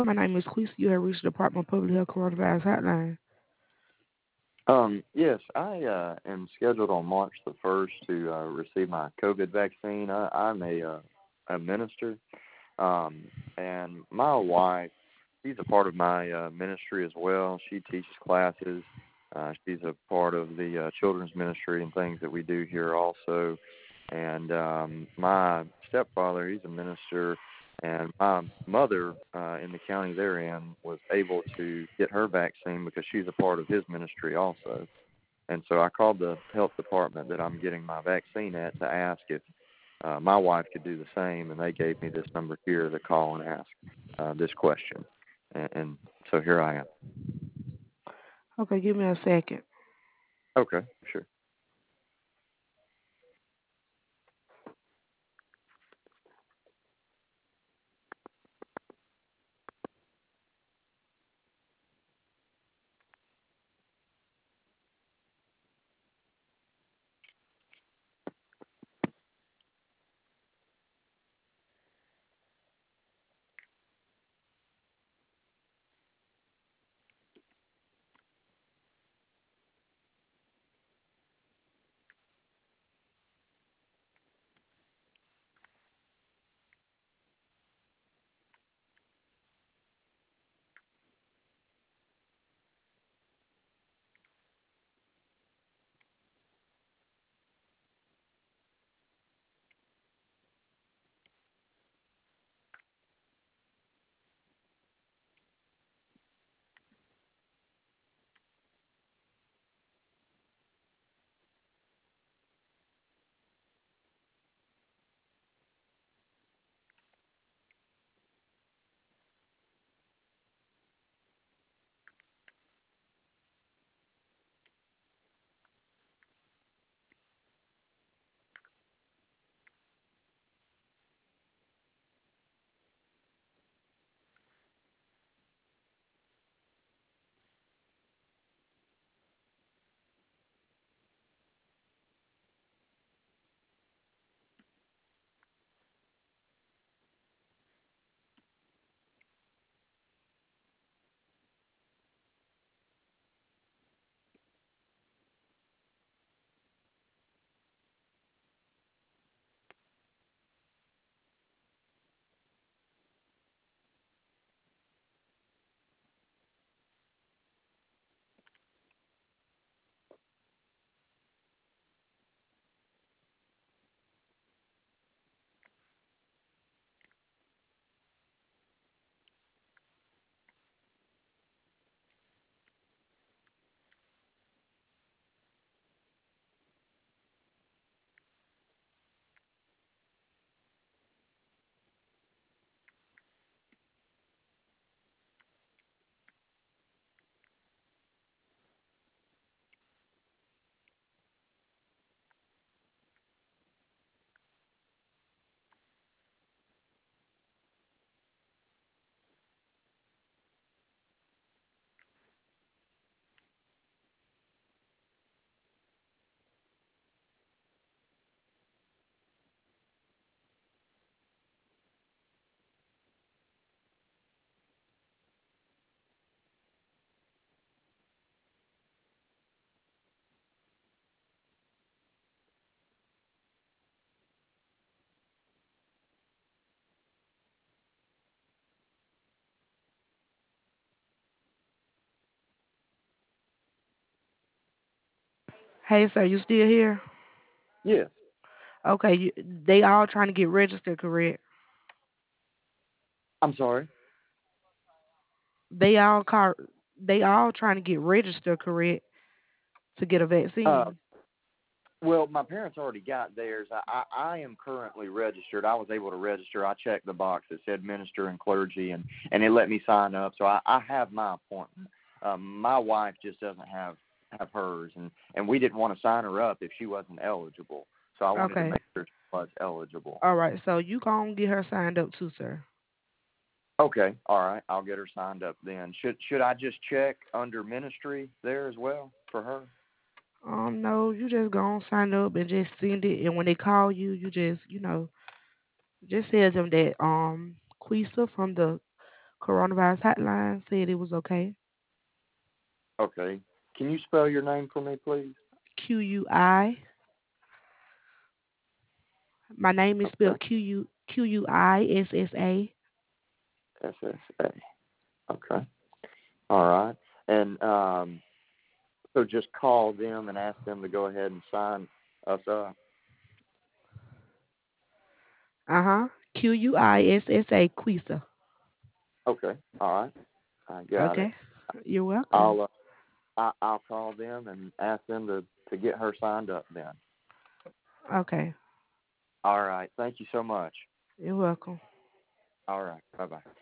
My name is Quisa. You have reached the Department of Public Health Coronavirus Hotline. Yes, I am scheduled on March the 1st to receive my COVID vaccine. I'm a minister, and my wife, she's a part of my ministry as well. She teaches classes. She's a part of the children's ministry and things that we do here also. And my stepfather, he's a minister, and my mother in the county they're in was able to get her vaccine because she's a part of his ministry also. And so I called the health department that I'm getting my vaccine at to ask if my wife could do the same, and they gave me this number here to call and ask this question. And so here I am. Okay, give me a second. Okay, sure. Hey, sir, you still here? Yes. Okay, they all trying to get registered, correct? I'm sorry. They all car, they all trying to get registered, correct, to get a Uh, vaccine. well, my parents already got theirs. I am currently registered. I was able to register. I checked the box that said minister and clergy, and it let me sign up. So I have my appointment. My wife just doesn't have hers, and we didn't want to sign her up if she wasn't eligible. So I wanted to Okay, make sure she was eligible. all right. So you gonna get her signed up too, sir. Okay, all right. I'll get her signed up then. Should I just check under ministry there as well for her? No, you just gonna sign up and just send it, and when they call you, you just, just tell them that Quisa from the coronavirus hotline said it was okay. Okay. Can you spell your name for me, please? QUI. My name is Okay. spelled QUISSA. SSA. Okay. All right. And so just call them and ask them to go ahead and sign us up. QUISSA Quisa. Okay. All right. I got it. Okay. You're welcome. I'll I'll call them and ask them to get her signed up then. Okay. All right. Thank you so much. You're welcome. All right. Bye bye.